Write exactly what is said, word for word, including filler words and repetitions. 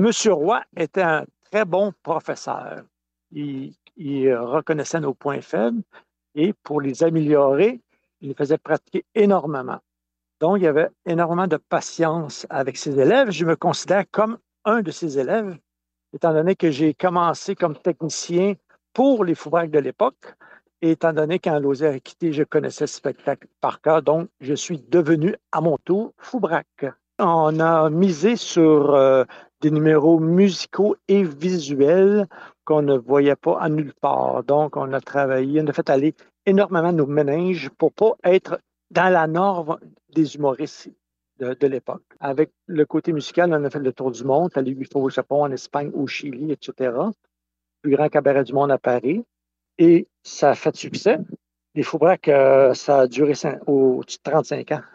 M. Roy était un très bon professeur. Il, il reconnaissait nos points faibles et pour les améliorer, il les faisait pratiquer énormément. Donc, il y avait énormément de patience avec ses élèves. Je me considère comme un de ses élèves, étant donné que j'ai commencé comme technicien pour les Foubraques de l'époque, et étant donné quand Lozère a quitté, je connaissais ce spectacle par cœur, donc je suis devenu à mon tour Foubraque. On a misé sur euh, des numéros musicaux et visuels qu'on ne voyait pas à nulle part. Donc, on a travaillé, on a fait aller énormément nos méninges pour ne pas être dans la norme des humoristes de, de l'époque. Avec le côté musical, on a fait le tour du monde, allé huit fois au Japon, en Espagne, au Chili, et cetera. Le plus grand cabaret du monde à Paris. Et ça a fait succès. Les Foubraques, euh, ça a duré cinq, au, trente-cinq ans.